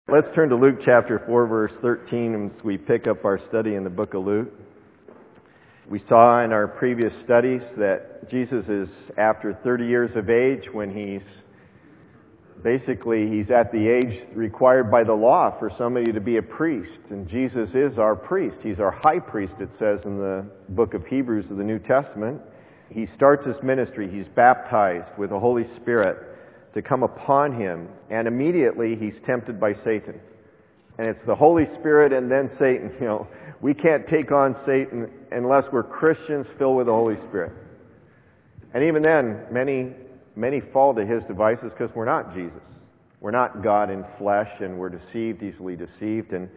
Let's turn to Luke chapter 4, verse 13 as we pick up our study in the book of Luke. We saw in our previous studies that Jesus is after 30 years of age when he's at the age required by the law for somebody to be a priest. And Jesus is our priest. He's our high priest, it says in the book of Hebrews of the New Testament. He starts his ministry. He's baptized with the Holy Spirit to come upon him, and immediately he's tempted by Satan. And it's the Holy Spirit and then Satan. We can't take on Satan unless we're Christians filled with the Holy Spirit. And even then, many fall to his devices because we're not Jesus. We're not God in flesh, and we're deceived, easily deceived. And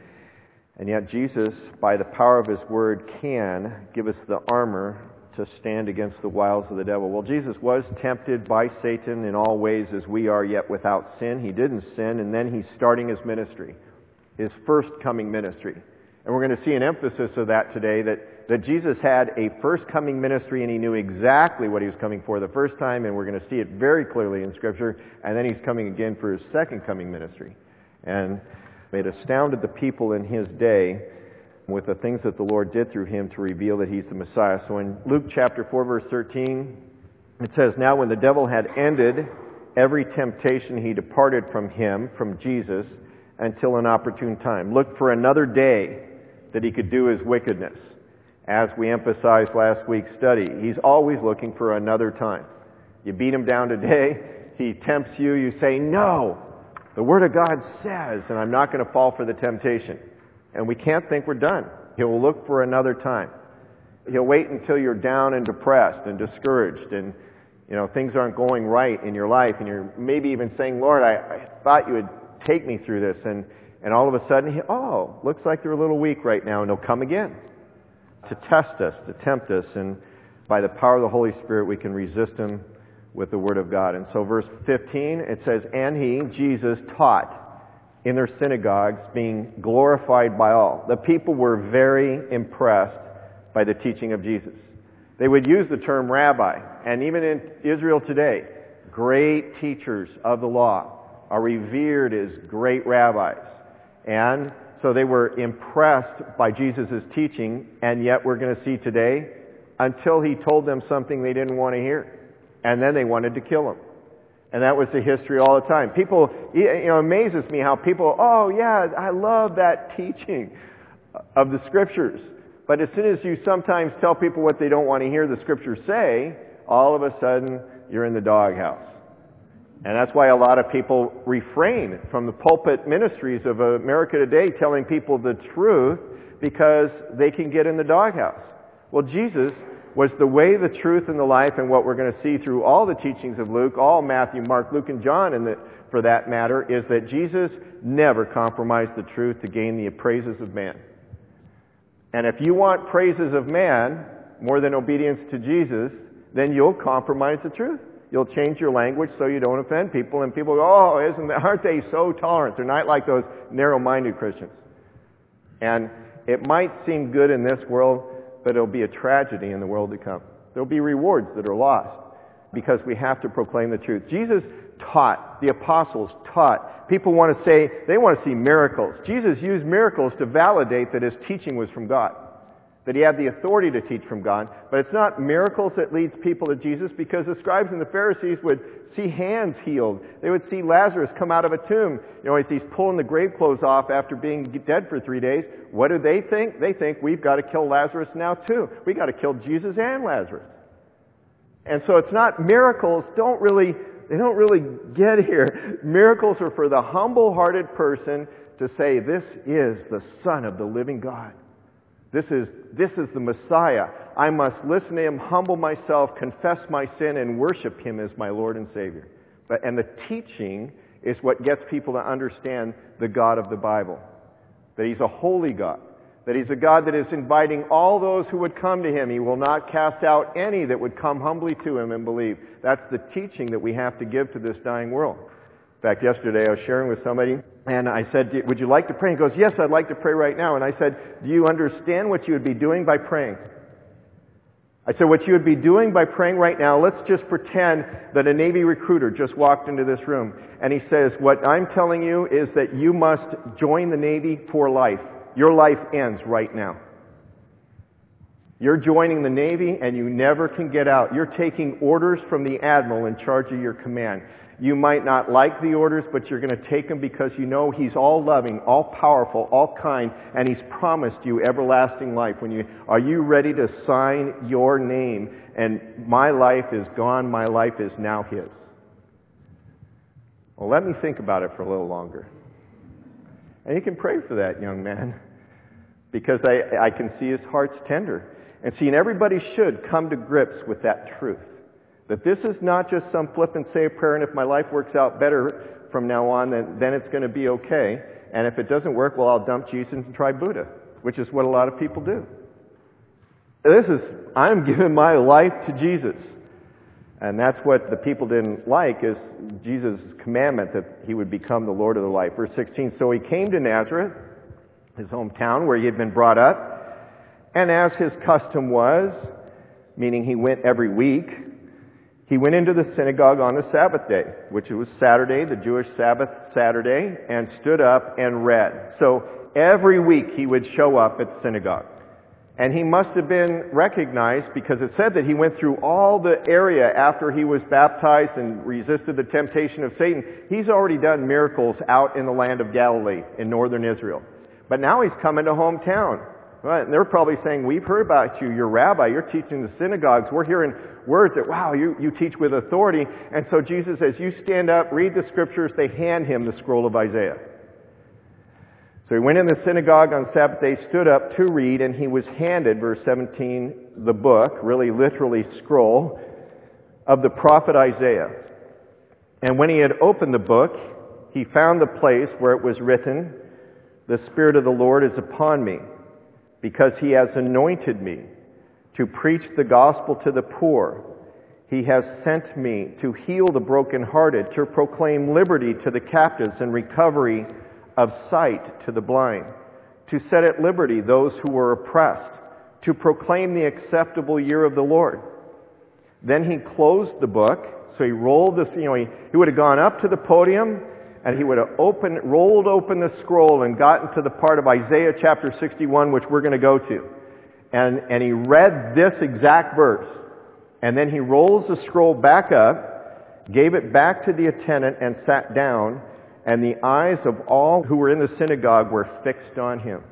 yet Jesus, by the power of his word, can give us the armor to stand against the wiles of the devil. Well, Jesus was tempted by Satan in all ways as we are, yet without sin. He didn't sin, and then he's starting his ministry, his first coming ministry. And we're going to see an emphasis of that today, that Jesus had a first coming ministry and he knew exactly what he was coming for the first time, and we're going to see it very clearly in Scripture, and then he's coming again for his second coming ministry. And it astounded the people in his day with the things that the Lord did through him to reveal that he's the Messiah. So in Luke chapter 4, verse 13, it says, "Now when the devil had ended every temptation, he departed from him," from Jesus, "until an opportune time. Looked for another day that he could do his wickedness." As we emphasized last week's study, he's always looking for another time. You beat him down today, he tempts you, you say, "No, the Word of God says, and I'm not going to fall for the temptation." And we can't think we're done. He'll look for another time. He'll wait until you're down and depressed and discouraged and, things aren't going right in your life, and you're maybe even saying, "Lord, I thought you would take me through this." And all of a sudden, looks like they're a little weak right now, and he'll come again to test us, to tempt us. And by the power of the Holy Spirit, we can resist him with the Word of God. And so verse 15, it says, "And he," Jesus, "taught in their synagogues, being glorified by all." The people were very impressed by the teaching of Jesus. They would use the term rabbi, and even in Israel today, great teachers of the law are revered as great rabbis. And so they were impressed by Jesus' teaching, and yet we're going to see today, until he told them something they didn't want to hear. And then they wanted to kill him. And that was the history all the time. People, it amazes me how people, I love that teaching of the Scriptures. But as soon as you sometimes tell people what they don't want to hear the Scriptures say, all of a sudden you're in the doghouse. And that's why a lot of people refrain from the pulpit ministries of America today telling people the truth, because they can get in the doghouse. Well, Jesus was the way, the truth, and the life, and what we're going to see through all the teachings of Luke, all Matthew, Mark, Luke, and John, and for that matter, is that Jesus never compromised the truth to gain the praises of man. And if you want praises of man more than obedience to Jesus, then you'll compromise the truth. You'll change your language so you don't offend people, and people go, aren't they so tolerant? They're not like those narrow-minded Christians. And it might seem good in this world, but it'll be a tragedy in the world to come. There'll be rewards that are lost because we have to proclaim the truth. Jesus taught. The apostles taught. People want to say, they want to see miracles. Jesus used miracles to validate that his teaching was from God, that he had the authority to teach from God. But it's not miracles that leads people to Jesus, because the scribes and the Pharisees would see hands healed. They would see Lazarus come out of a tomb. As he's pulling the grave clothes off after being dead for 3 days. What do they think? They think, we've got to kill Lazarus now too. We've got to kill Jesus and Lazarus. And so it's not miracles. They don't really get here. Miracles are for the humble-hearted person to say, this is the Son of the living God. This is the Messiah. I must listen to him, humble myself, confess my sin, and worship him as my Lord and Savior. And the teaching is what gets people to understand the God of the Bible. That he's a holy God. That he's a God that is inviting all those who would come to him. He will not cast out any that would come humbly to him and believe. That's the teaching that we have to give to this dying world. In fact, yesterday I was sharing with somebody, and I said, "Would you like to pray?" He goes, "Yes, I'd like to pray right now." And I said, "Do you understand what you would be doing by praying?" I said, what you would be doing by praying right now, let's just pretend that a Navy recruiter just walked into this room. And he says, what I'm telling you is that you must join the Navy for life. Your life ends right now. You're joining the Navy and you never can get out. You're taking orders from the admiral in charge of your command. You might not like the orders, but you're going to take them because you know He's all loving, all powerful, all kind, and He's promised you everlasting life. Are you ready to sign your name? And my life is gone, my life is now His. Well, let me think about it for a little longer. And you can pray for that young man, because I can see his heart's tender. And see, and everybody should come to grips with that truth. That this is not just some flippant say a prayer, and if my life works out better from now on, then it's going to be okay. And if it doesn't work, well, I'll dump Jesus and try Buddha, which is what a lot of people do. I'm giving my life to Jesus. And that's what the people didn't like, is Jesus' commandment that He would become the Lord of their life. Verse 16, so He came to Nazareth, his hometown, where He had been brought up. And as His custom was, meaning He went every week, He went into the synagogue on the Sabbath day, which was Saturday, the Jewish Sabbath Saturday, and stood up and read. So every week He would show up at the synagogue. And He must have been recognized, because it said that He went through all the area after He was baptized and resisted the temptation of Satan. He's already done miracles out in the land of Galilee, in northern Israel. But now He's coming to hometown. Right? And they're probably saying, we've heard about you, you're rabbi, you're teaching the synagogues, we're hearing words that, wow, you teach with authority. And so Jesus says, you stand up, read the scriptures. They hand Him the scroll of Isaiah. So He went in the synagogue on Sabbath day, stood up to read, and He was handed, verse 17, the book, really literally scroll, of the prophet Isaiah. And when He had opened the book, He found the place where it was written, the Spirit of the Lord is upon me, because He has anointed me to preach the gospel to the poor. He has sent me to heal the brokenhearted, to proclaim liberty to the captives and recovery of sight to the blind, to set at liberty those who were oppressed, to proclaim the acceptable year of the Lord. Then He closed the book, so He rolled this, he would have gone up to the podium, and He would have rolled open the scroll and gotten to the part of Isaiah chapter 61, which we're going to go to. And He read this exact verse. And then He rolls the scroll back up, gave it back to the attendant, and sat down. And the eyes of all who were in the synagogue were fixed on Him.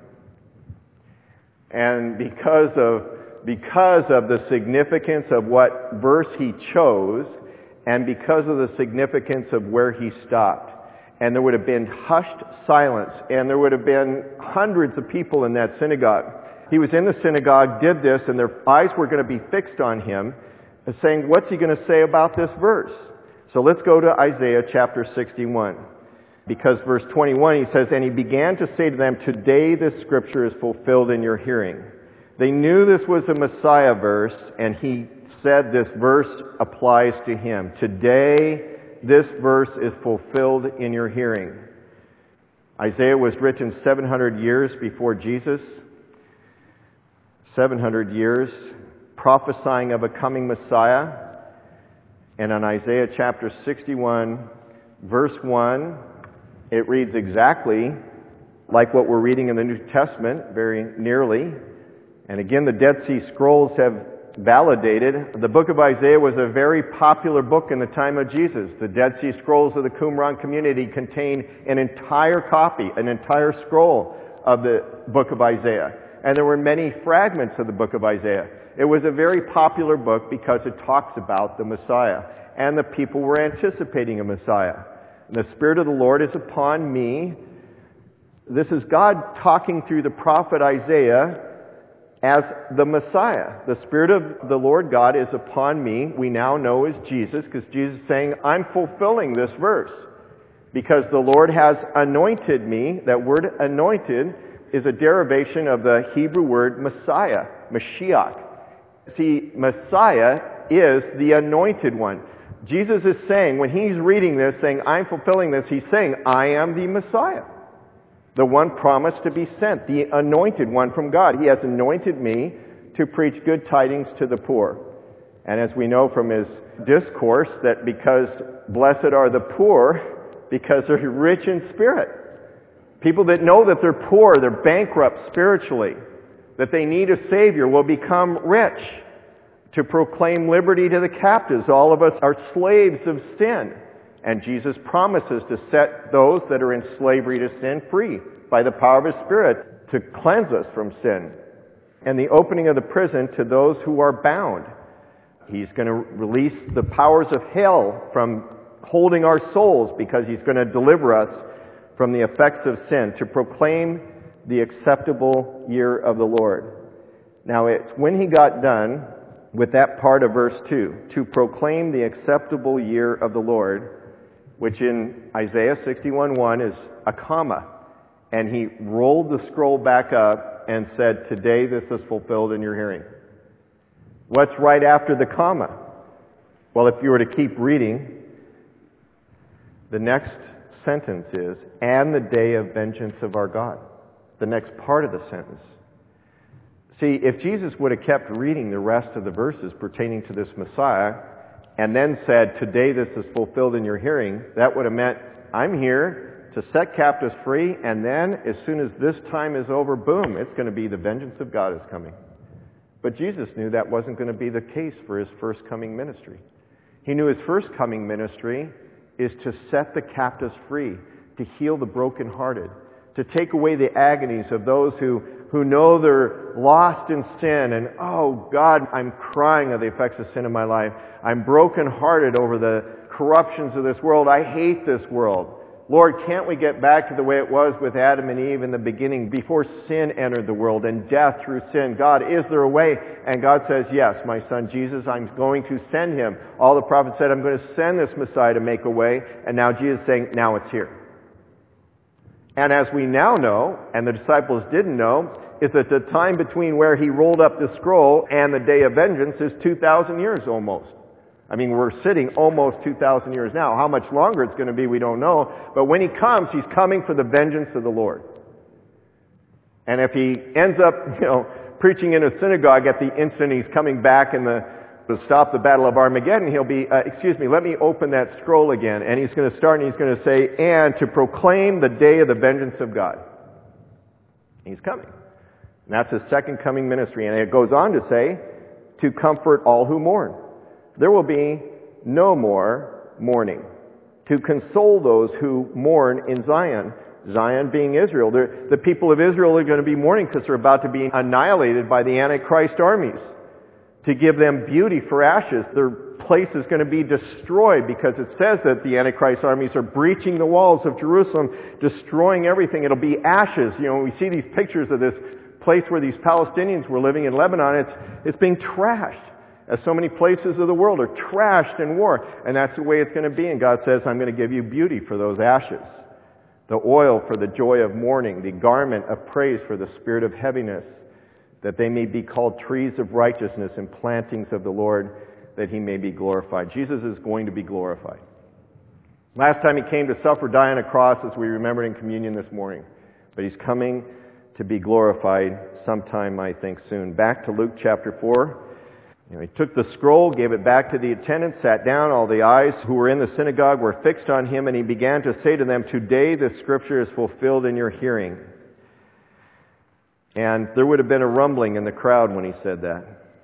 And because of the significance of what verse He chose, and because of the significance of where He stopped, and there would have been hushed silence, and there would have been hundreds of people in that synagogue. He was in the synagogue, did this, and their eyes were going to be fixed on Him, saying, what's He going to say about this verse? So let's go to Isaiah chapter 61. Because verse 21, He says, and He began to say to them, today this scripture is fulfilled in your hearing. They knew this was a Messiah verse, and He said this verse applies to Him. Today this verse is fulfilled in your hearing. Isaiah was written 700 years before Jesus. 700 years prophesying of a coming Messiah. And in Isaiah chapter 61, verse 1, it reads exactly like what we're reading in the New Testament, very nearly. And again, the Dead Sea Scrolls have validated. The book of Isaiah was a very popular book in the time of Jesus. The Dead Sea Scrolls of the Qumran community contain an entire copy, an entire scroll of the book of Isaiah. And there were many fragments of the book of Isaiah. It was a very popular book because it talks about the Messiah. And the people were anticipating a Messiah. And the Spirit of the Lord is upon me. This is God talking through the prophet Isaiah as the Messiah. The Spirit of the Lord God is upon me. We now know as Jesus, because Jesus is saying, I'm fulfilling this verse. Because the Lord has anointed me. That word anointed is a derivation of the Hebrew word Messiah, Mashiach. See, Messiah is the anointed one. Jesus is saying, when He's reading this, saying, I'm fulfilling this, He's saying, I am the Messiah. The one promised to be sent, the anointed one from God. He has anointed me to preach good tidings to the poor. And as we know from his discourse, that because blessed are the poor, because they're rich in spirit. People that know that they're poor, they're bankrupt spiritually, that they need a Savior, will become rich. To proclaim liberty to the captives. All of us are slaves of sin. And Jesus promises to set those that are in slavery to sin free by the power of His Spirit to cleanse us from sin. And the opening of the prison to those who are bound. He's going to release the powers of hell from holding our souls because He's going to deliver us from the effects of sin, to proclaim the acceptable year of the Lord. Now it's when He got done with that part of verse 2, to proclaim the acceptable year of the Lord, which in Isaiah 61:1 is a comma. And He rolled the scroll back up and said, today this is fulfilled in your hearing. What's right after the comma? Well, if you were to keep reading, the next sentence is, and the day of vengeance of our God. The next part of the sentence. See, if Jesus would have kept reading the rest of the verses pertaining to this Messiah, and then said, today this is fulfilled in your hearing, that would have meant, I'm here to set captives free, and then as soon as this time is over, boom, it's going to be the vengeance of God is coming. But Jesus knew that wasn't going to be the case for His first coming ministry. He knew His first coming ministry is to set the captives free, to heal the brokenhearted, to take away the agonies of those who know they're lost in sin and, oh God, I'm crying at the effects of sin in my life. I'm brokenhearted over the corruptions of this world. I hate this world. Lord, can't we get back to the way it was with Adam and Eve in the beginning before sin entered the world and death through sin? God, is there a way? And God says, yes, my Son Jesus, I'm going to send Him. All the prophets said, I'm going to send this Messiah to make a way. And now Jesus is saying, now it's here. And as we now know, and the disciples didn't know, is that the time between where He rolled up the scroll and the day of vengeance is 2,000 years almost. I mean, we're sitting almost 2,000 years now. How much longer it's going to be, we don't know. But when He comes, He's coming for the vengeance of the Lord. And if He ends up, preaching in a synagogue at the instant He's coming back to stop the battle of Armageddon, He'll be, let me open that scroll again. And He's going to start and He's going to say, and to proclaim the day of the vengeance of God. He's coming. And that's His second coming ministry. And it goes on to say, to comfort all who mourn. There will be no more mourning. To console those who mourn in Zion. Zion being Israel. The people of Israel are going to be mourning because they're about to be annihilated by the Antichrist armies. To give them beauty for ashes. Their place is going to be destroyed because it says that the Antichrist armies are breaching the walls of Jerusalem, destroying everything. It'll be ashes. We see these pictures of this place where these Palestinians were living in Lebanon. It's being trashed. As so many places of the world are trashed in war. And that's the way it's going to be. And God says, I'm going to give you beauty for those ashes. The oil for the joy of mourning. The garment of praise for the spirit of heaviness. That they may be called trees of righteousness and plantings of the Lord, that He may be glorified. Jesus is going to be glorified. Last time He came to suffer, die on a cross, as we remembered in communion this morning. But He's coming to be glorified sometime, I think, soon. Back to Luke chapter 4. He took the scroll, gave it back to the attendants, sat down. All the eyes who were in the synagogue were fixed on Him, and He began to say to them, today this scripture is fulfilled in your hearing. And there would have been a rumbling in the crowd when He said that.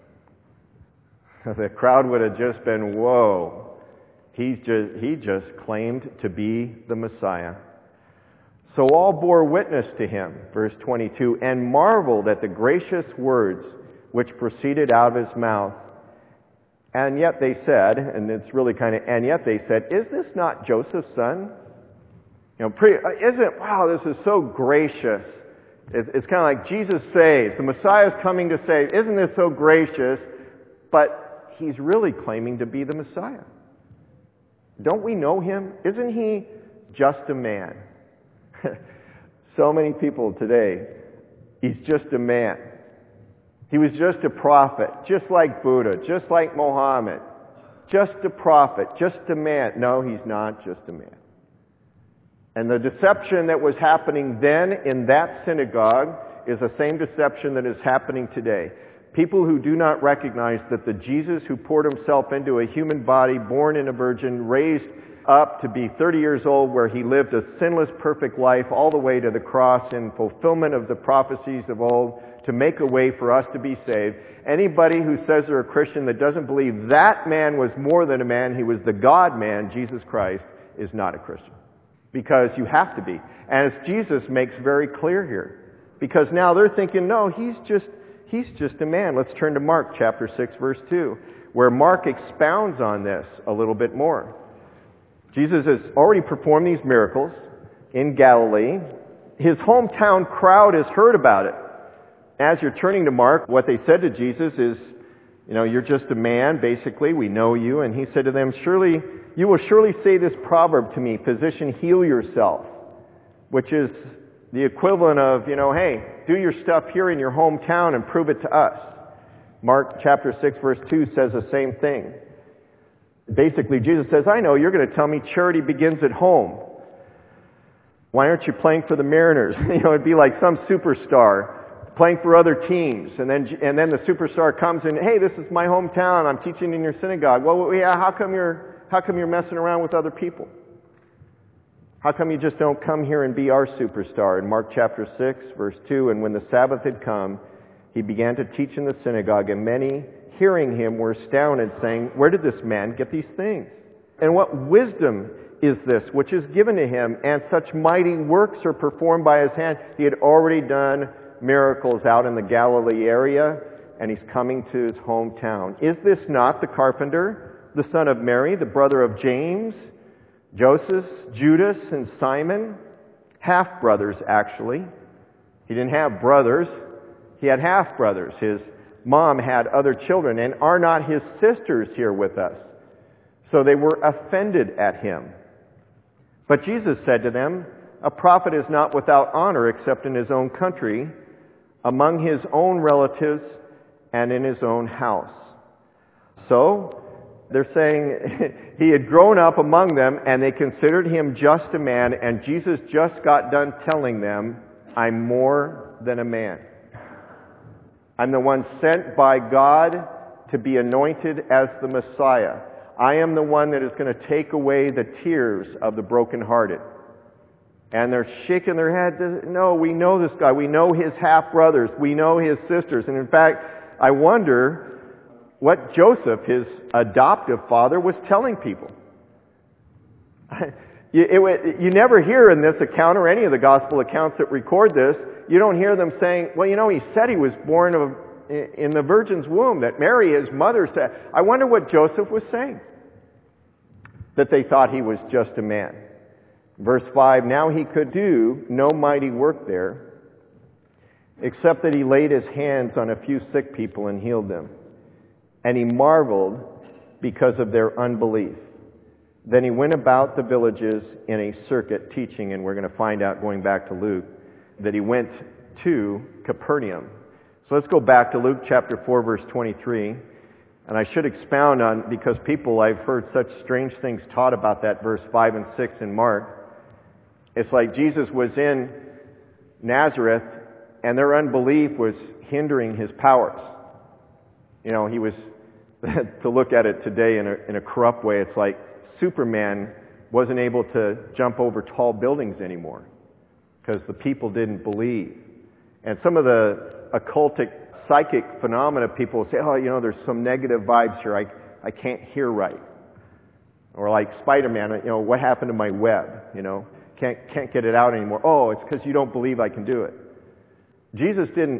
The crowd would have just been, whoa. He just claimed to be the Messiah. So all bore witness to Him, verse 22, and marveled at the gracious words which proceeded out of His mouth. And yet they said, and it's really and yet they said, is this not Joseph's son? Wow, this is so gracious. It's kind of like Jesus saves. The Messiah is coming to save. Isn't this so gracious? But He's really claiming to be the Messiah. Don't we know Him? Isn't He just a man? So many people today, He's just a man. He was just a prophet, just like Buddha, just like Mohammed. Just a prophet, just a man. No, He's not just a man. And the deception that was happening then in that synagogue is the same deception that is happening today. People who do not recognize that the Jesus who poured himself into a human body, born in a virgin, raised up to be 30 years old, where he lived a sinless, perfect life all the way to the cross in fulfillment of the prophecies of old to make a way for us to be saved. Anybody who says they're a Christian that doesn't believe that man was more than a man, he was the God-man, Jesus Christ, is not a Christian. Because you have to be. And as Jesus makes very clear here. Because now they're thinking, no, he's just a man. Let's turn to Mark chapter 6, verse 2, where Mark expounds on this a little bit more. Jesus has already performed these miracles in Galilee. His hometown crowd has heard about it. As you're turning to Mark, what they said to Jesus is, you're just a man, basically. We know you. And he said to them, you will surely say this proverb to me, physician, heal yourself. Which is the equivalent of, hey, do your stuff here in your hometown and prove it to us. Mark chapter 6, verse 2 says the same thing. Basically, Jesus says, I know you're going to tell me charity begins at home. Why aren't you playing for the Mariners? It'd be like some superstar playing for other teams. And then the superstar comes and, hey, this is my hometown. I'm teaching in your synagogue. Well, yeah, how come you're messing around with other people? How come you just don't come here and be our superstar? In Mark chapter 6, verse 2, and when the Sabbath had come, he began to teach in the synagogue, and many, hearing him, were astounded, saying, where did this man get these things? And what wisdom is this which is given to him? And such mighty works are performed by his hand. He had already done miracles out in the Galilee area, and he's coming to his hometown. Is this not the carpenter, the son of Mary, the brother of James, Joseph, Judas, and Simon? Half-brothers, actually. He didn't have brothers. He had half-brothers. His mom had other children. And are not his sisters here with us? So they were offended at him. But Jesus said to them, a prophet is not without honor except in his own country, among his own relatives, and in his own house. So, they're saying he had grown up among them, and they considered him just a man, and Jesus just got done telling them, I'm more than a man. I'm the one sent by God to be anointed as the Messiah. I am the one that is going to take away the tears of the brokenhearted. And they're shaking their head. No, we know this guy. We know his half-brothers. We know his sisters. And in fact, I wonder what Joseph, his adoptive father, was telling people. You never hear in this account or any of the gospel accounts that record this, you don't hear them saying, well, he said he was born in the virgin's womb, that Mary, his mother, said. I wonder what Joseph was saying. That they thought he was just a man. Verse 5, now he could do no mighty work there, except that he laid his hands on a few sick people and healed them. And he marveled because of their unbelief. Then he went about the villages in a circuit teaching, and we're going to find out, going back to Luke, that he went to Capernaum. So let's go back to Luke chapter 4, verse 23. And I should expound on, because I've heard such strange things taught about that verse 5 and 6 in Mark. It's like Jesus was in Nazareth, and their unbelief was hindering his powers. He was, to look at it today in a corrupt way, it's like Superman wasn't able to jump over tall buildings anymore because the people didn't believe. And some of the occultic, psychic phenomena, people say, there's some negative vibes here. I can't hear right. Or like Spider-Man, what happened to my web? Can't get it out anymore. Oh, it's because you don't believe I can do it. Jesus didn't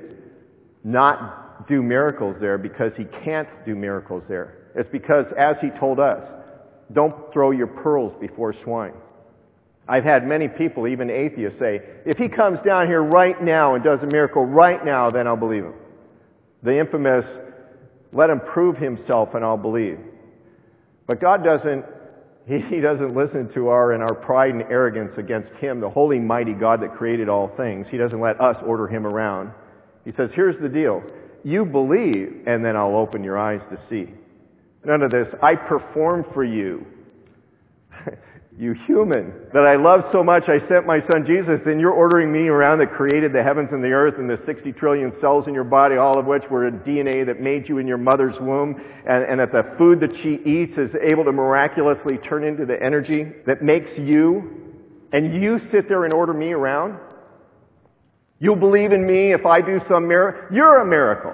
not do miracles there because he can't do miracles there. It's because, as he told us, don't throw your pearls before swine. I've had many people, even atheists, say, if he comes down here right now and does a miracle right now, then I'll believe him. The infamous, let him prove himself and I'll believe. But God doesn't, he doesn't listen to our pride and arrogance against him, the holy, mighty God that created all things. He doesn't let us order him around. He says, here's the deal. You believe, and then I'll open your eyes to see. None of this, I perform for you. You human that I love so much I sent my son Jesus, and you're ordering me around that created the heavens and the earth and the 60 trillion cells in your body, all of which were DNA that made you in your mother's womb, and that the food that she eats is able to miraculously turn into the energy that makes you, and you sit there and order me around? You'll believe in me if I do some miracle? You're a miracle.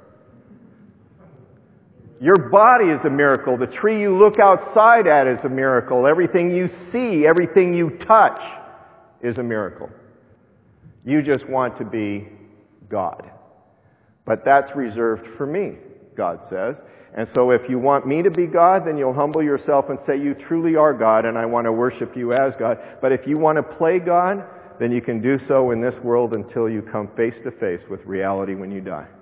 Your body is a miracle. The tree you look outside at is a miracle. Everything you see, everything you touch is a miracle. You just want to be God. But that's reserved for me, God says. And so if you want me to be God, then you'll humble yourself and say, you truly are God, and I want to worship you as God. But if you want to play God, then you can do so in this world until you come face to face with reality when you die.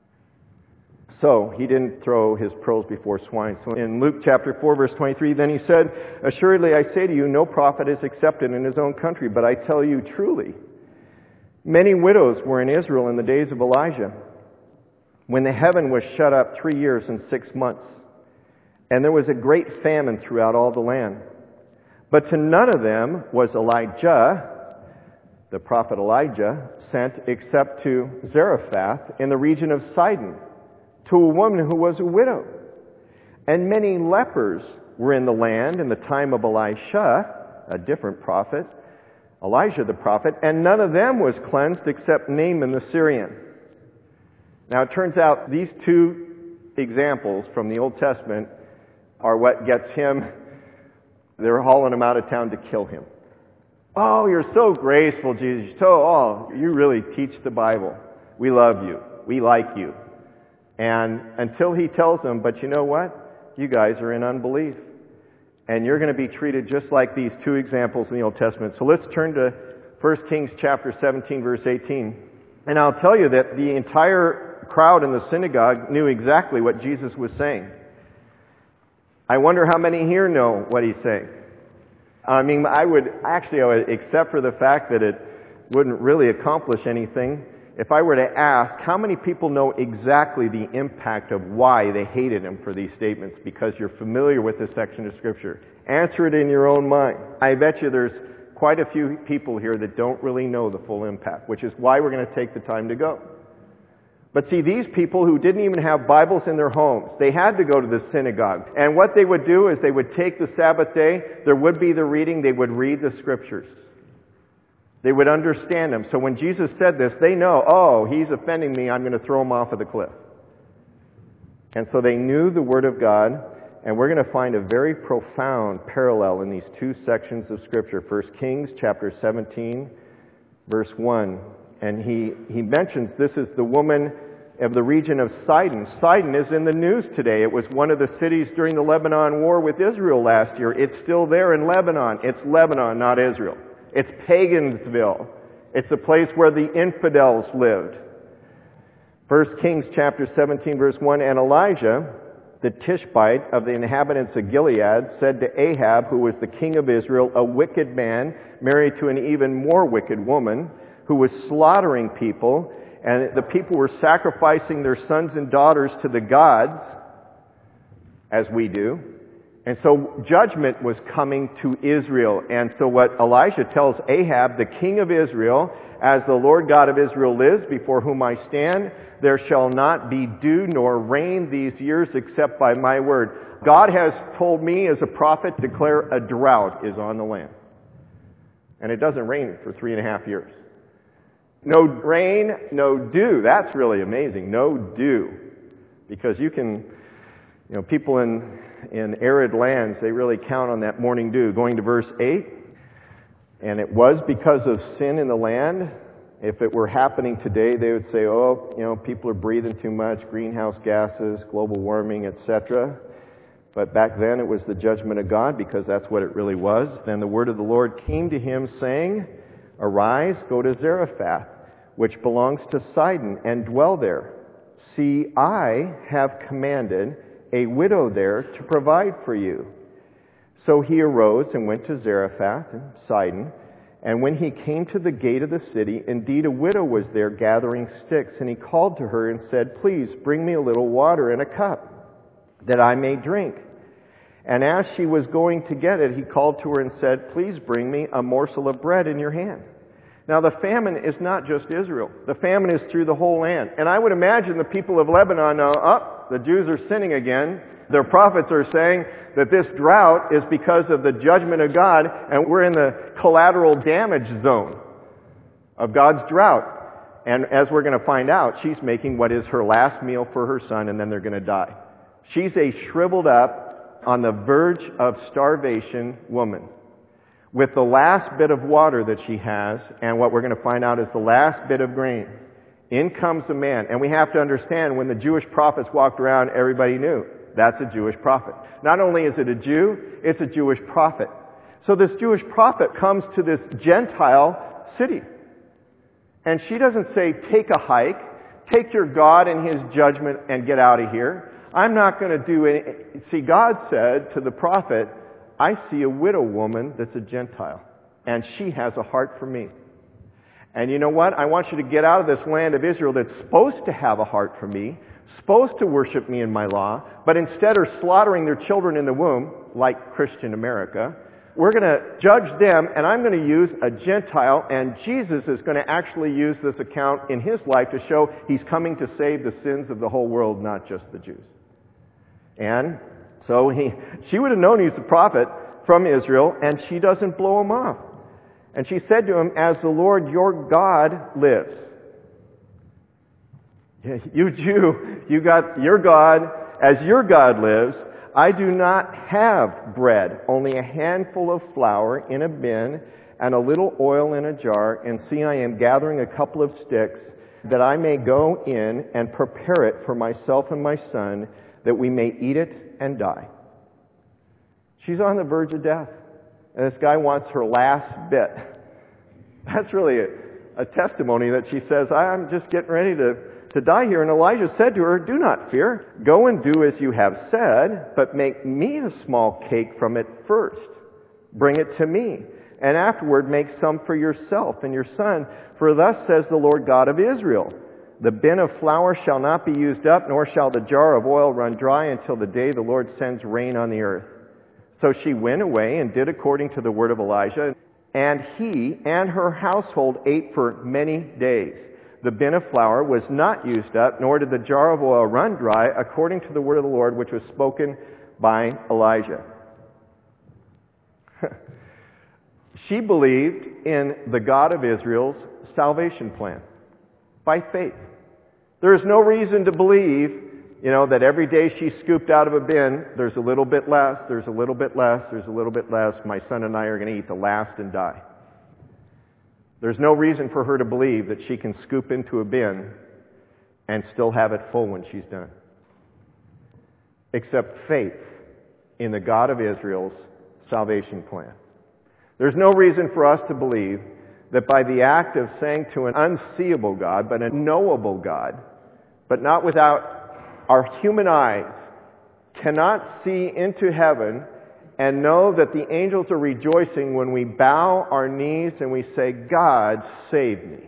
So, he didn't throw his pearls before swine. So in Luke chapter 4, verse 23, then he said, assuredly I say to you, no prophet is accepted in his own country, but I tell you truly, many widows were in Israel in the days of Elijah, when the heaven was shut up 3 years and 6 months, and there was a great famine throughout all the land. But to none of them was Elijah, the prophet Elijah, sent except to Zarephath in the region of Sidon, to a woman who was a widow. And many lepers were in the land in the time of Elisha, a different prophet, Elijah the prophet, and none of them was cleansed except Naaman the Syrian. Now it turns out these two examples from the Old Testament are what gets him, they're hauling him out of town to kill him. Oh, you're so graceful, Jesus. You really teach the Bible. We love you. We like you. And until he tells them, but you know what? You guys are in unbelief. And you're going to be treated just like these two examples in the Old Testament. So let's turn to 1 Kings chapter 17, verse 18. And I'll tell you that the entire crowd in the synagogue knew exactly what Jesus was saying. I wonder how many here know what he's saying. I would, except for the fact that it wouldn't really accomplish anything, if I were to ask, how many people know exactly the impact of why they hated him for these statements because you're familiar with this section of Scripture? Answer it in your own mind. I bet you there's quite a few people here that don't really know the full impact, which is why we're going to take the time to go. But see, these people who didn't even have Bibles in their homes, they had to go to the synagogue. And what they would do is they would take the Sabbath day, there would be the reading, they would read the Scriptures. They would understand them. So when Jesus said this, they know, oh, he's offending me, I'm going to throw him off of the cliff. And so they knew the Word of God, and we're going to find a very profound parallel in these two sections of Scripture. 1 Kings chapter 17, verse 1. And he mentions this is the woman of the region of Sidon. Sidon is in the news today. It was one of the cities during the Lebanon War with Israel last year. It's still there in Lebanon. It's Lebanon, not Israel. It's Pagansville. It's the place where the infidels lived. 1 Kings chapter 17, verse 1, and Elijah, the Tishbite of the inhabitants of Gilead, said to Ahab, who was the king of Israel, a wicked man married to an even more wicked woman, who was slaughtering people, and the people were sacrificing their sons and daughters to the gods, as we do. And so judgment was coming to Israel. And so what Elijah tells Ahab, the king of Israel, as the Lord God of Israel lives, before whom I stand, there shall not be dew nor rain these years except by my word. God has told me as a prophet, declare a drought is on the land. And it doesn't rain for 3.5 years. No rain, no dew. That's really amazing. No dew. Because people in arid lands, they really count on that morning dew. Going to verse 8, and it was because of sin in the land. If it were happening today, they would say, people are breathing too much, greenhouse gases, global warming, etc. But back then it was the judgment of God, because that's what it really was. Then the word of the Lord came to him, saying, arise, go to Zarephath, which belongs to Sidon, and dwell there. See, I have commanded a widow there to provide for you. So he arose and went to Zarephath and Sidon. And when he came to the gate of the city, indeed a widow was there gathering sticks. And he called to her and said, please bring me a little water in a cup, that I may drink. And as she was going to get it, he called to her and said, "Please bring me a morsel of bread in your hand." Now the famine is not just Israel. The famine is through the whole land. And I would imagine the people of Lebanon know, the Jews are sinning again. Their prophets are saying that this drought is because of the judgment of God, and we're in the collateral damage zone of God's drought. And as we're going to find out, she's making what is her last meal for her son, and then they're going to die. She's a shriveled up, on the verge of starvation woman, with the last bit of water that she has, and what we're going to find out is the last bit of grain. In comes a man. And we have to understand, when the Jewish prophets walked around, everybody knew that's a Jewish prophet. Not only is it a Jew, it's a Jewish prophet. So this Jewish prophet comes to this Gentile city. And she doesn't say, take a hike, take your God and his judgment and get out of here. I'm not going to do any... See, God said to the prophet, I see a widow woman that's a Gentile, and she has a heart for me. And you know what? I want you to get out of this land of Israel that's supposed to have a heart for me, supposed to worship me in my law, but instead are slaughtering their children in the womb, like Christian America. We're going to judge them, and I'm going to use a Gentile, and Jesus is going to actually use this account in his life to show he's coming to save the sins of the whole world, not just the Jews. And so she would have known he's a prophet from Israel, and she doesn't blow him off. And she said to him, as the Lord your God lives. You Jew, you got your God, as your God lives, I do not have bread, only a handful of flour in a bin and a little oil in a jar, and see, I am gathering a couple of sticks that I may go in and prepare it for myself and my son, that we may eat it and die. She's on the verge of death. And this guy wants her last bit. That's really a testimony that she says, I'm just getting ready to die here. And Elijah said to her, do not fear. Go and do as you have said, but make me a small cake from it first. Bring it to me. And afterward make some for yourself and your son. For thus says the Lord God of Israel, the bin of flour shall not be used up, nor shall the jar of oil run dry until the day the Lord sends rain on the earth. So she went away and did according to the word of Elijah, and he and her household ate for many days. The bin of flour was not used up, nor did the jar of oil run dry, according to the word of the Lord, which was spoken by Elijah. She believed in the God of Israel's salvation plan by faith. There is no reason to believe, that every day she scooped out of a bin, there's a little bit less, there's a little bit less, there's a little bit less. My son and I are going to eat the last and die. There's no reason for her to believe that she can scoop into a bin and still have it full when she's done. Except faith in the God of Israel's salvation plan. There's no reason for us to believe that by the act of saying to an unseeable God, but a knowable God, but not without our human eyes, cannot see into heaven and know that the angels are rejoicing when we bow our knees and we say, God, save me.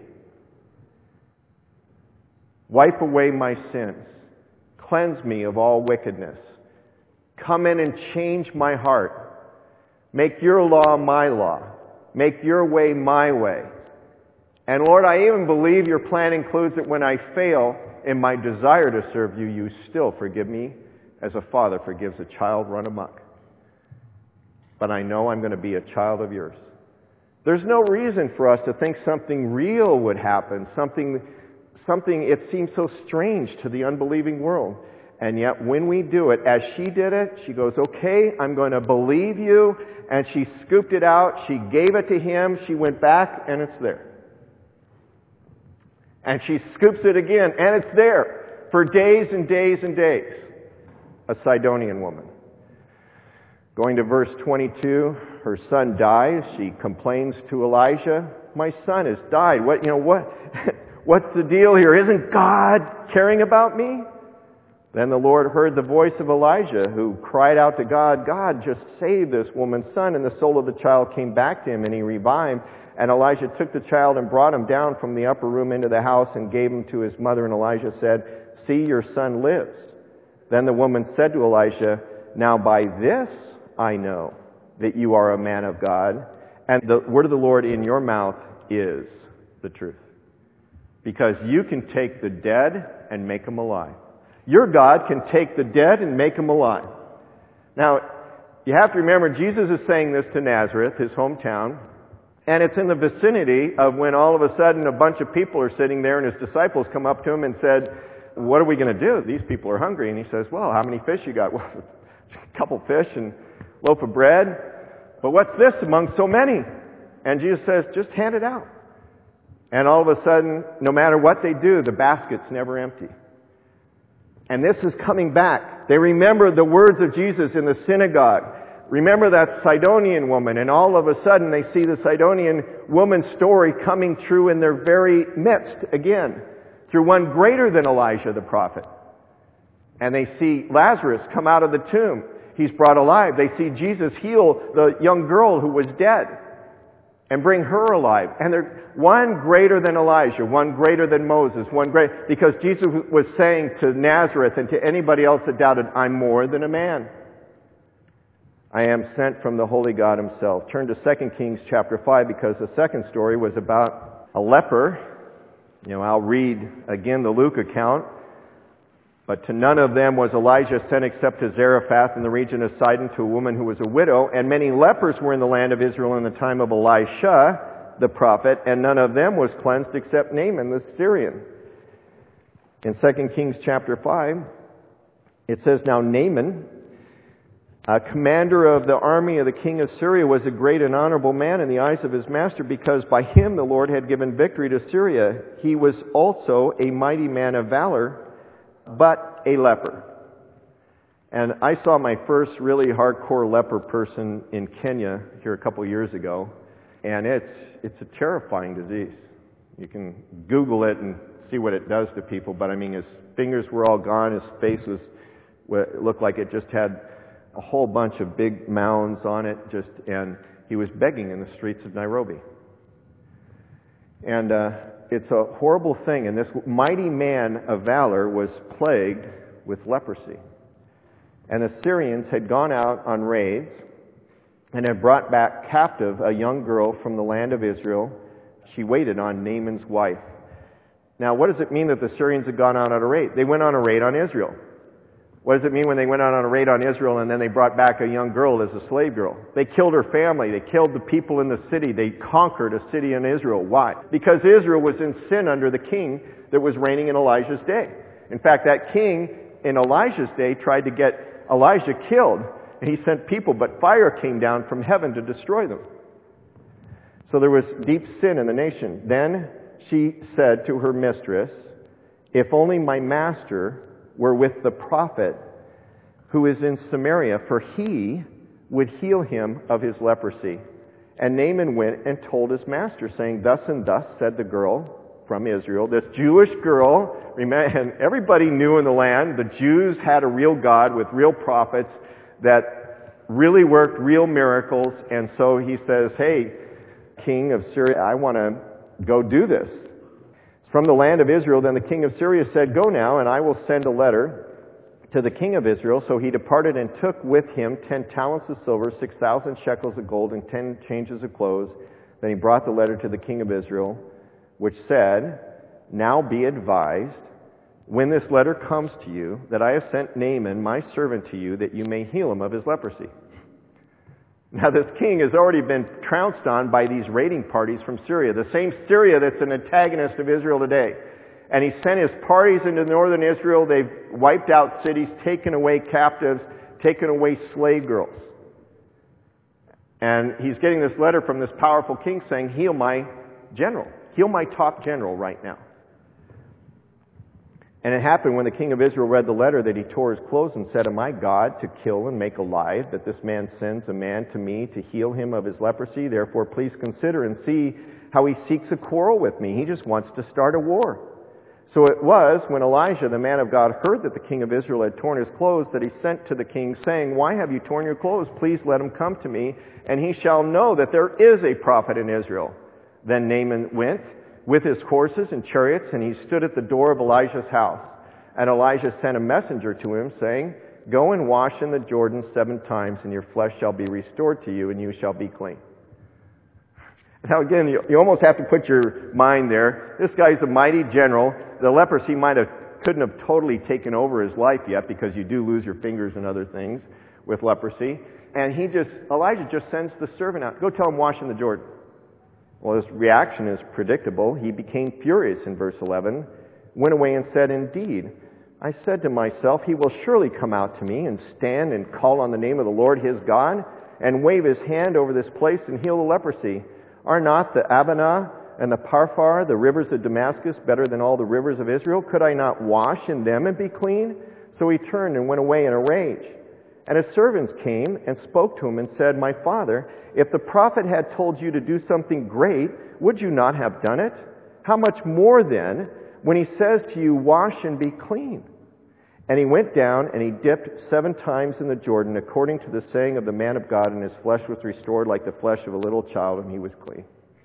Wipe away my sins. Cleanse me of all wickedness. Come in and change my heart. Make your law my law. Make your way my way. And Lord, I even believe your plan includes that when I fail in my desire to serve you, you still forgive me as a father forgives a child run amok. But I know I'm going to be a child of yours. There's no reason for us to think something real would happen, something it seems so strange to the unbelieving world. And yet when we do it, as she did it, she goes, okay, I'm going to believe you. And she scooped it out. She gave it to him. She went back, and it's there. And she scoops it again, and it's there for days and days and days. A Sidonian woman. Going to verse 22, her son dies. She complains to Elijah, my son has died. What's the deal here? Isn't God caring about me? Then the Lord heard the voice of Elijah, who cried out to God, God, just save this woman's son. And the soul of the child came back to him, and he revived. And Elijah took the child and brought him down from the upper room into the house and gave him to his mother. And Elijah said, see, your son lives. Then the woman said to Elijah, "Now by this I know that you are a man of God, and the word of the Lord in your mouth is the truth." Because you can take the dead and make them alive. Your God can take the dead and make them alive. Now, you have to remember, Jesus is saying this to Nazareth, his hometown, and it's in the vicinity of when all of a sudden a bunch of people are sitting there and his disciples come up to him and said, "What are we going to do? These people are hungry." And he says, "Well, how many fish you got?" "Well, a couple fish and a loaf of bread. But what's this among so many?" And Jesus says, "Just hand it out." And all of a sudden, no matter what they do, the basket's never empty. And this is coming back. They remember the words of Jesus in the synagogue. Remember that Sidonian woman, and all of a sudden they see the Sidonian woman's story coming true in their very midst again, through one greater than Elijah the prophet. And they see Lazarus come out of the tomb. He's brought alive. They see Jesus heal the young girl who was dead and bring her alive. And they're one greater than Elijah, one greater than Moses, because Jesus was saying to Nazareth and to anybody else that doubted, "I'm more than a man. I am sent from the Holy God himself." Turn to 2 Kings chapter 5, because the second story was about a leper. I'll read again the Luke account. "But to none of them was Elijah sent except to Zarephath in the region of Sidon, to a woman who was a widow. And many lepers were in the land of Israel in the time of Elisha the prophet, and none of them was cleansed except Naaman the Syrian." In 2 Kings chapter 5, it says, "Now Naaman, a commander of the army of the king of Syria, was a great and honorable man in the eyes of his master, because by him the Lord had given victory to Syria. He was also a mighty man of valor, but a leper." And I saw my first really hardcore leper person in Kenya here a couple years ago, and it's a terrifying disease. You can Google it and see what it does to people, but I mean, his fingers were all gone, his face it looked like it just had a whole bunch of big mounds on it, and he was begging in the streets of Nairobi. And it's a horrible thing, and this mighty man of valor was plagued with leprosy. And the Syrians had gone out on raids and had brought back captive a young girl from the land of Israel. She waited on Naaman's wife. Now, what does it mean that the Syrians had gone out on a raid? They went on a raid on Israel. What does it mean when they went out on a raid on Israel and then they brought back a young girl as a slave girl? They killed her family. They killed the people in the city. They conquered a city in Israel. Why? Because Israel was in sin under the king that was reigning in Elijah's day. In fact, that king in Elijah's day tried to get Elijah killed, and he sent people, but fire came down from heaven to destroy them. So there was deep sin in the nation. Then she said to her mistress, "If only my master were with the prophet who is in Samaria, for he would heal him of his leprosy." And Naaman went and told his master, saying, "Thus and thus said the girl from Israel," this Jewish girl, and everybody knew in the land the Jews had a real God with real prophets that really worked real miracles. And so he says, "Hey, king of Syria, I want to go do this." From the land of Israel, then the king of Syria said, "Go now, and I will send a letter to the king of Israel." So he departed and took with him 10 talents of silver, 6,000 shekels of gold, and 10 changes of clothes. Then he brought the letter to the king of Israel, which said, "Now be advised, when this letter comes to you, that I have sent Naaman, my servant, to you, that you may heal him of his leprosy." Now this king has already been trounced on by these raiding parties from Syria, the same Syria that's an antagonist of Israel today. And he sent his parties into northern Israel. They've wiped out cities, taken away captives, taken away slave girls. And he's getting this letter from this powerful king saying, "Heal my general. Heal my top general right now." And it happened when the king of Israel read the letter that he tore his clothes and said, "Am I God to kill and make alive, that this man sends a man to me to heal him of his leprosy? Therefore, please consider and see how he seeks a quarrel with me. He just wants to start a war." So it was when Elijah, the man of God, heard that the king of Israel had torn his clothes, that he sent to the king, saying, "Why have you torn your clothes? Please let him come to me, and he shall know that there is a prophet in Israel." Then Naaman went with his horses and chariots, and he stood at the door of Elijah's house. And Elijah sent a messenger to him, saying, Go and wash in the Jordan 7 times, and your flesh shall be restored to you, and you shall be clean. Now again, you almost have to put your mind there. This guy's a mighty general. The leprosy couldn't have totally taken over his life yet, because you do lose your fingers and other things with leprosy. And Elijah just sends the servant out. Go tell him wash in the Jordan. Well, his reaction is predictable. He became furious in verse 11, went away and said, indeed, I said to myself, he will surely come out to me and stand and call on the name of the Lord his God and wave his hand over this place and heal the leprosy. Are not the Abana and the Parphar, the rivers of Damascus, better than all the rivers of Israel? Could I not wash in them and be clean? So he turned and went away in a rage. And his servants came and spoke to him and said, my father, if the prophet had told you to do something great, would you not have done it? How much more then when he says to you, wash and be clean? And he went down and he dipped 7 times in the Jordan, according to the saying of the man of God, and his flesh was restored like the flesh of a little child, and he was clean.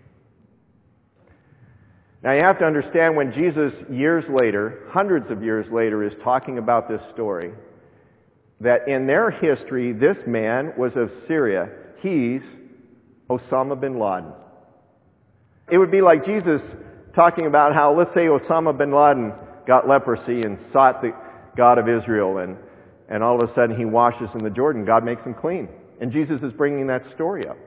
Now you have to understand, when Jesus years later, hundreds of years later, is talking about this story, that in their history, this man was of Syria. He's Osama bin Laden. It would be like Jesus talking about how, let's say Osama bin Laden got leprosy and sought the God of Israel, and all of a sudden he washes in the Jordan. God makes him clean. And Jesus is bringing that story up.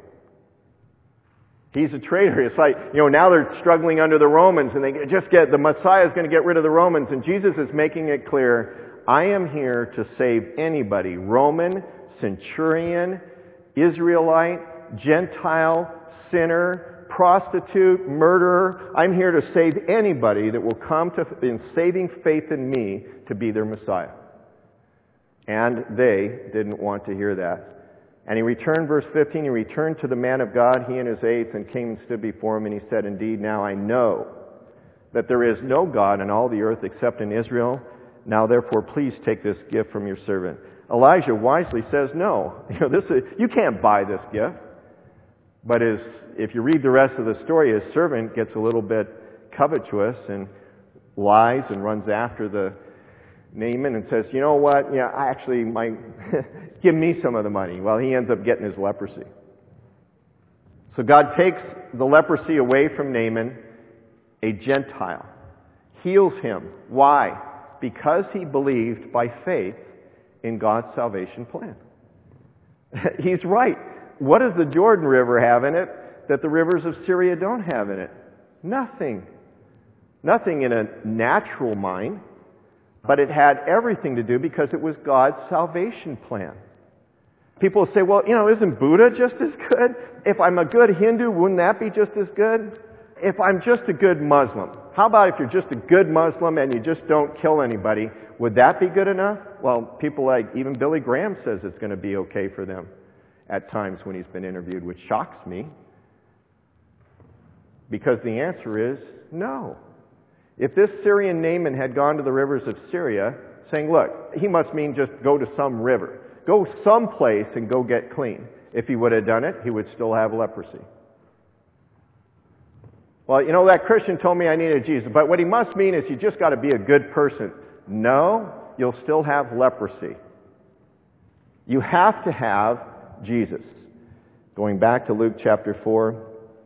He's a traitor. It's like, now they're struggling under the Romans, and the Messiah is going to get rid of the Romans, and Jesus is making it clear, I am here to save anybody, Roman, centurion, Israelite, Gentile, sinner, prostitute, murderer. I'm here to save anybody that will come in saving faith in me to be their Messiah. And they didn't want to hear that. And he returned, verse 15, he returned to the man of God, he and his aides, and came and stood before him, and he said, indeed, now I know that there is no God in all the earth except in Israel. Now therefore, please take this gift from your servant. Elijah wisely says, no, you can't buy this gift. But if you read the rest of the story, his servant gets a little bit covetous and lies and runs after the Naaman and says, you know what, I actually might give me some of the money. Well, he ends up getting his leprosy. So God takes the leprosy away from Naaman, a Gentile, heals him. Why? Because he believed by faith in God's salvation plan. He's right. What does the Jordan River have in it that the rivers of Syria don't have in it? Nothing. Nothing in a natural mind, but it had everything to do because it was God's salvation plan. People say, well, isn't Buddha just as good? If I'm a good Hindu, wouldn't that be just as good? If I'm just a good Muslim, how about if you're just a good Muslim and you just don't kill anybody, would that be good enough? Well, people like even Billy Graham says it's going to be okay for them at times when he's been interviewed, which shocks me. Because the answer is no. If this Syrian Naaman had gone to the rivers of Syria, saying, look, he must mean just go to some river. Go someplace and go get clean. If he would have done it, he would still have leprosy. Well, that Christian told me I needed Jesus, but what he must mean is you just got to be a good person. No, you'll still have leprosy. You have to have Jesus. Going back to Luke chapter 4.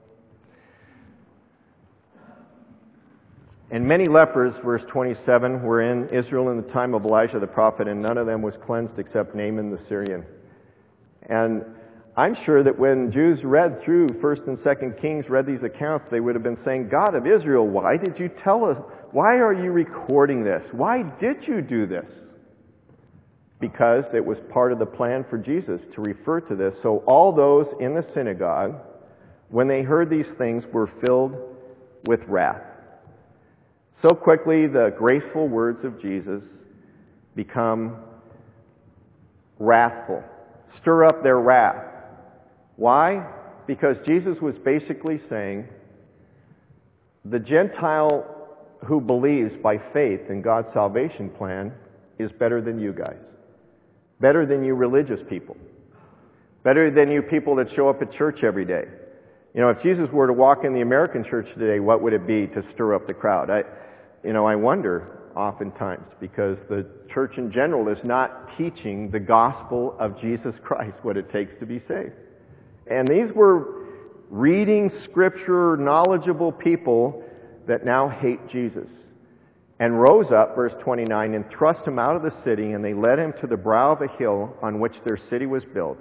And many lepers, verse 27, were in Israel in the time of Elijah the prophet, and none of them was cleansed except Naaman the Syrian. And I'm sure that when Jews read through 1st and 2nd Kings, read these accounts, they would have been saying, God of Israel, why did you tell us? Why are you recording this? Why did you do this? Because it was part of the plan for Jesus to refer to this. So all those in the synagogue, when they heard these things, were filled with wrath. So quickly, the graceful words of Jesus become wrathful, stir up their wrath. Why? Because Jesus was basically saying, the Gentile who believes by faith in God's salvation plan is better than you guys, better than you religious people, better than you people that show up at church every day. If Jesus were to walk in the American church today, what would it be to stir up the crowd? I wonder. oftentimes, because the church in general is not teaching the gospel of Jesus Christ, what it takes to be saved. And these were reading Scripture, knowledgeable people that now hate Jesus. And rose up, verse 29, and thrust him out of the city, and they led him to the brow of a hill on which their city was built,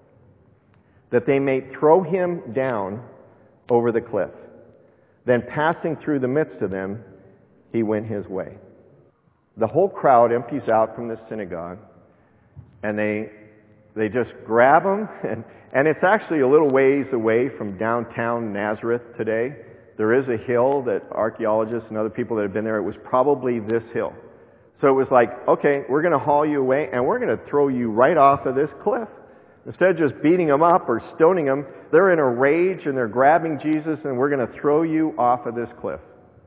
that they may throw him down over the cliff. Then passing through the midst of them, he went his way. The whole crowd empties out from the synagogue, and they just grab him, and it's actually a little ways away from downtown Nazareth today. There is a hill that archaeologists and other people that have been there, it was probably this hill. So it was like, okay, we're going to haul you away, and we're going to throw you right off of this cliff. Instead of just beating him up or stoning him, they're in a rage and they're grabbing Jesus, and we're going to throw you off of this cliff.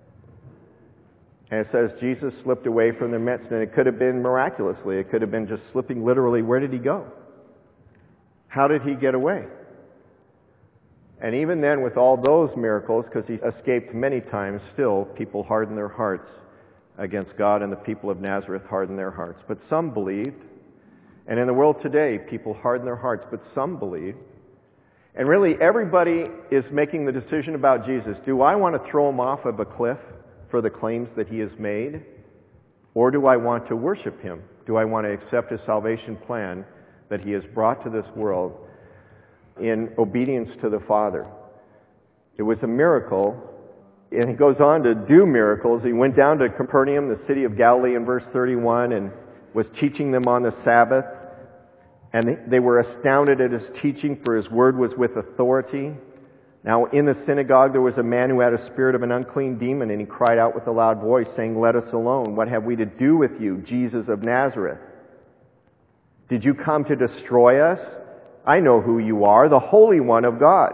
And it says Jesus slipped away from their midst, and it could have been miraculously. It could have been just slipping literally. Where did he go? How did he get away? And even then, with all those miracles, because he escaped many times, still people hardened their hearts against God, and the people of Nazareth hardened their hearts. But some believed. And in the world today, people harden their hearts, but some believe. And really, everybody is making the decision about Jesus. Do I want to throw him off of a cliff for the claims that he has made? Or do I want to worship him? Do I want to accept his salvation plan that he has brought to this world in obedience to the Father? It was a miracle, and he goes on to do miracles. He went down to Capernaum, the city of Galilee, in verse 31, and was teaching them on the Sabbath. And they were astounded at his teaching, for his word was with authority. Now in the synagogue there was a man who had a spirit of an unclean demon, and he cried out with a loud voice, saying, "Let us alone. What have we to do with you, Jesus of Nazareth? Did you come to destroy us? I know who you are, the Holy One of God."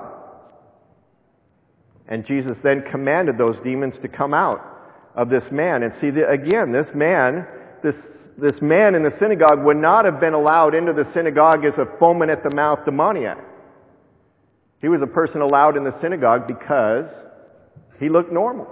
And Jesus then commanded those demons to come out of this man. And see, again, this man in the synagogue would not have been allowed into the synagogue as a foaming at the mouth demoniac. He was a person allowed in the synagogue because he looked normal.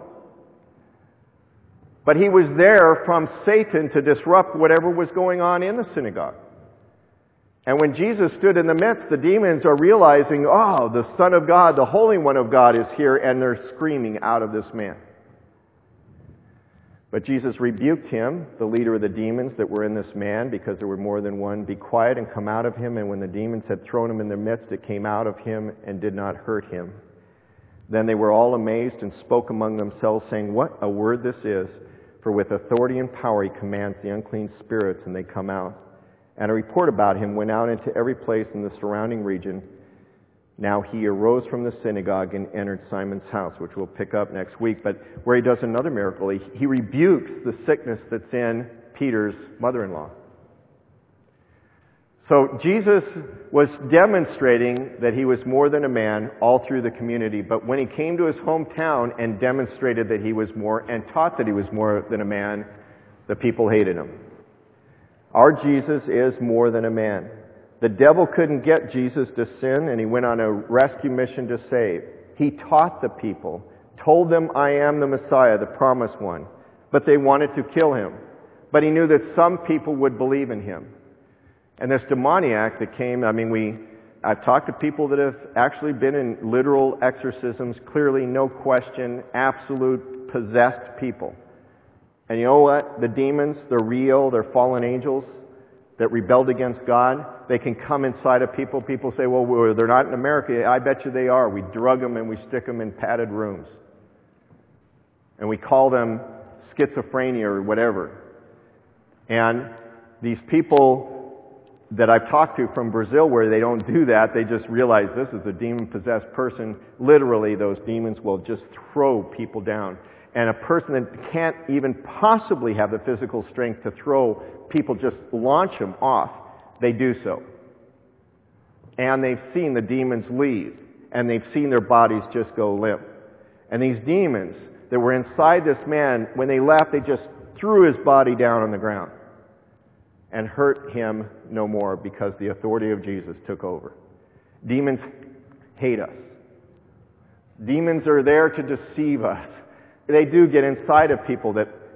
But he was there from Satan to disrupt whatever was going on in the synagogue. And when Jesus stood in the midst, the demons are realizing, oh, the Son of God, the Holy One of God is here, and they're screaming out of this man. But Jesus rebuked him, the leader of the demons that were in this man, because there were more than one. "Be quiet and come out of him." And when the demons had thrown him in their midst, it came out of him and did not hurt him. Then they were all amazed and spoke among themselves, saying, "What a word this is! For with authority and power he commands the unclean spirits, and they come out." And a report about him went out into every place in the surrounding region. Now he arose from the synagogue and entered Simon's house, which we'll pick up next week, but where he does another miracle. He rebukes the sickness that's in Peter's mother-in-law. So Jesus was demonstrating that he was more than a man all through the community, but when he came to his hometown and demonstrated that he was more and taught that he was more than a man, the people hated him. Our Jesus is more than a man. The devil couldn't get Jesus to sin, and he went on a rescue mission to save. He taught the people, told them, "I am the Messiah, the promised one." But they wanted to kill him. But he knew that some people would believe in him. And this demoniac that came, I've talked to people that have actually been in literal exorcisms, clearly, no question, absolute possessed people. And you know what? The demons, they're real, they're fallen angels that rebelled against God. They can come inside of people. People say, "Well, they're not in America." I bet you they are. We drug them and we stick them in padded rooms. And we call them schizophrenia or whatever. And these people that I've talked to from Brazil, where they don't do that, they just realize this is a demon-possessed person. Literally, those demons will just throw people down. And a person that can't even possibly have the physical strength to throw people, just launch them off, they do so. And they've seen the demons leave, and they've seen their bodies just go limp. And these demons that were inside this man, when they left, they just threw his body down on the ground and hurt him no more, because the authority of Jesus took over. Demons hate us. Demons are there to deceive us. They do get inside of people that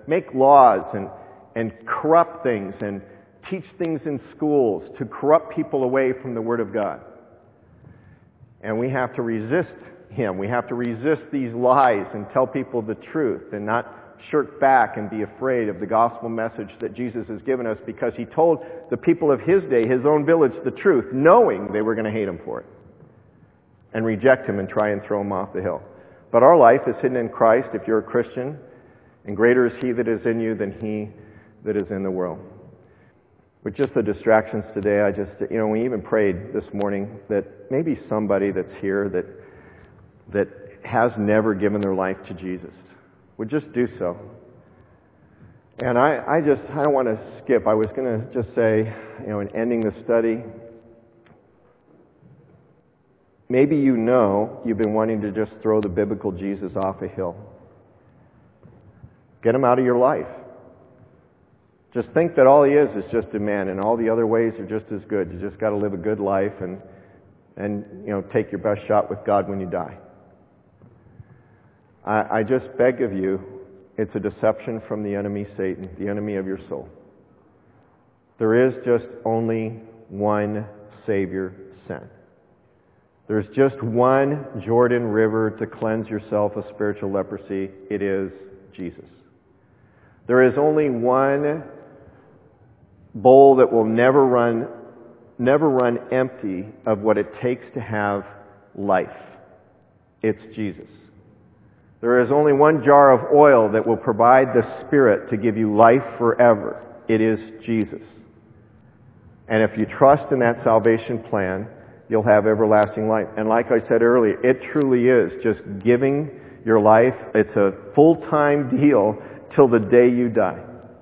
make laws and corrupt things and teach things in schools to corrupt people away from the Word of God. And we have to resist him. We have to resist these lies and tell people the truth and not shirk back and be afraid of the gospel message that Jesus has given us, because he told the people of his day, his own village, the truth, knowing they were going to hate him for it and reject him and try and throw him off the hill. But our life is hidden in Christ if you're a Christian, and greater is he that is in you than he that is in the world. With just the distractions today, we even prayed this morning that maybe somebody that's here that has never given their life to Jesus would just do so. And I don't want to skip. I was going to just say, in ending the study, maybe you've been wanting to just throw the biblical Jesus off a hill. Get him out of your life. Just think that all he is just a man, and all the other ways are just as good. You just got to live a good life and take your best shot with God when you die. I just beg of you, it's a deception from the enemy Satan, the enemy of your soul. There is just only one Savior sent. There's just one Jordan River to cleanse yourself of spiritual leprosy. It is Jesus. There is only one bowl that will never run empty of what it takes to have life. It's Jesus. There is only one jar of oil that will provide the Spirit to give you life forever. It is Jesus. And if you trust in that salvation plan, you'll have everlasting life. And like I said earlier, it truly is just giving your life. It's a full-time deal till the day you die.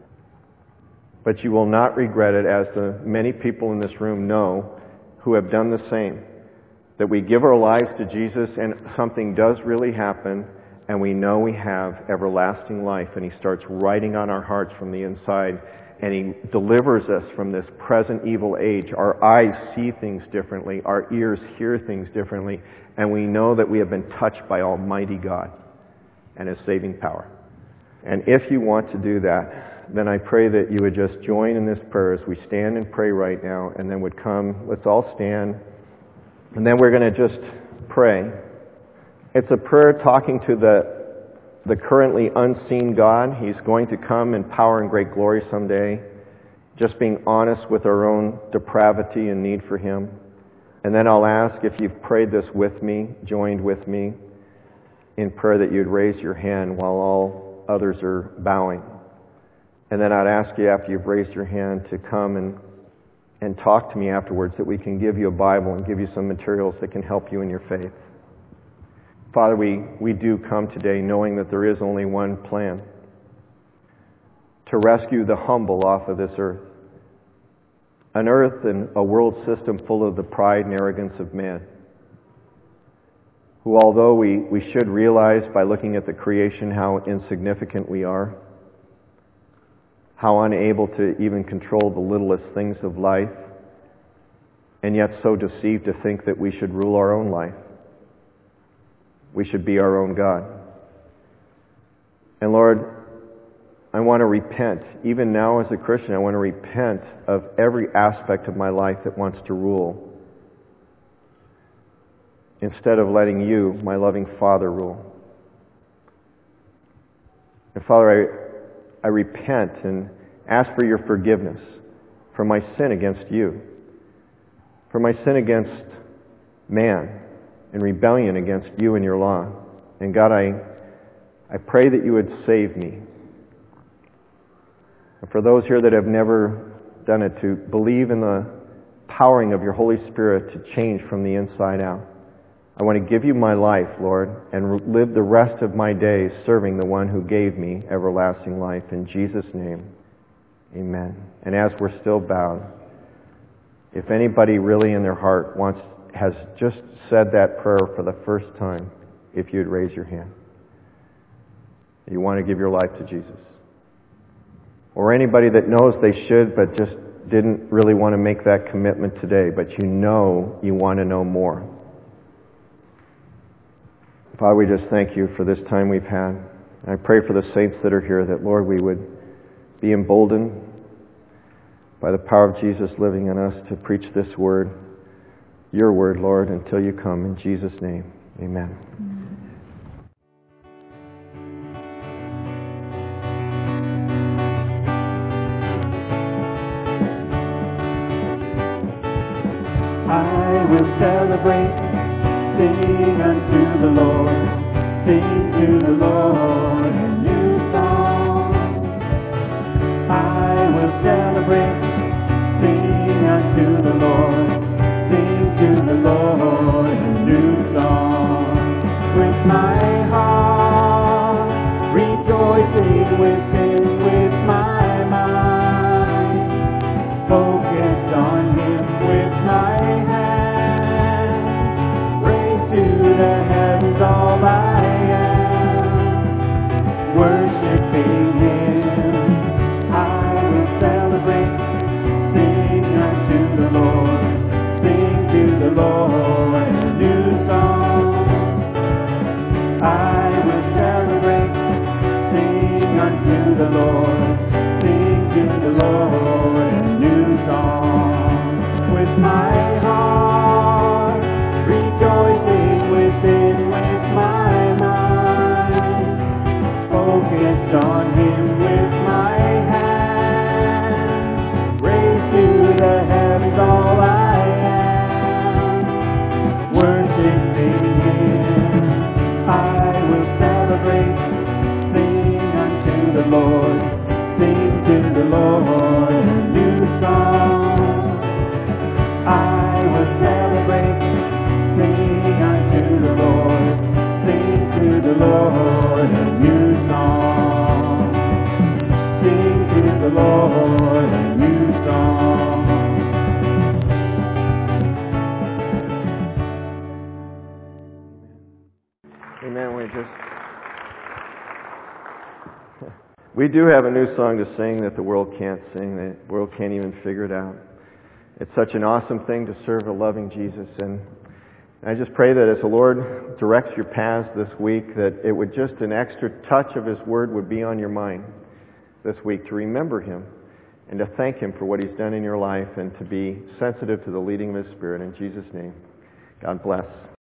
But you will not regret it, as the many people in this room know who have done the same. That we give our lives to Jesus and something does really happen, and we know we have everlasting life, and he starts writing on our hearts from the inside, and he delivers us from this present evil age. Our eyes see things differently, our ears hear things differently, and we know that we have been touched by Almighty God and his saving power. And if you want to do that, then I pray that you would just join in this prayer as we stand and pray right now, and then would come. Let's all stand, and then we're going to just pray. It's a prayer talking to the currently unseen God. He's going to come in power and great glory someday. Just being honest with our own depravity and need for him. And then I'll ask, if you've prayed this with me, joined with me in prayer, that you'd raise your hand while all others are bowing. And then I'd ask you, after you've raised your hand, to come and talk to me afterwards, that we can give you a Bible and give you some materials that can help you in your faith. Father, we do come today knowing that there is only one plan: to rescue the humble off of this earth. An earth and a world system full of the pride and arrogance of man, who, although we should realize by looking at the creation how insignificant we are, how unable to even control the littlest things of life, and yet so deceived to think that we should rule our own life. We should be our own God. And Lord, I want to repent. Even now as a Christian, I want to repent of every aspect of my life that wants to rule, instead of letting you, my loving Father, rule. And Father, I repent and ask for your forgiveness for my sin against you, for my sin against man, in rebellion against you and your law. And God, I pray that you would save me. And for those here that have never done it, to believe in the powering of your Holy Spirit to change from the inside out. I want to give you my life, Lord, and live the rest of my days serving the one who gave me everlasting life. In Jesus' name, amen. And as we're still bowed, if anybody really in their heart has just said that prayer for the first time, if you'd raise your hand. You want to give your life to Jesus. Or anybody that knows they should but just didn't really want to make that commitment today, but you want to know more. Father, we just thank you for this time we've had. I pray for the saints that are here that, Lord, we would be emboldened by the power of Jesus living in us to preach this word, your word, Lord, until you come. In Jesus' name, amen. I will celebrate, sing unto the Lord, sing to the Lord a new song. I will celebrate, sing unto the Lord, sing to the Lord a new song. With my heart rejoicing within, with my mind focused on Him, with my hands raised to the heavens, all I am worshiping Him. I will celebrate, sing unto the Lord, sing to the Lord a new song. I will celebrate, sing unto the Lord, sing to the Lord a new song. With my heart rejoicing within, with my mind focused on Him, with my hands raised to the heavens, all I am worshiping Him. I will celebrate, sing unto the Lord, sing to the Lord a new song. I will celebrate, sing unto the Lord, sing to the Lord a new song. Sing to the Lord a new song. Amen. We do have a new song to sing that the world can't sing, the world can't even figure it out. It's such an awesome thing to serve a loving Jesus. And I just pray that as the Lord directs your paths this week, that it would just an extra touch of His Word would be on your mind this week to remember Him and to thank Him for what He's done in your life and to be sensitive to the leading of His Spirit. In Jesus' name, God bless.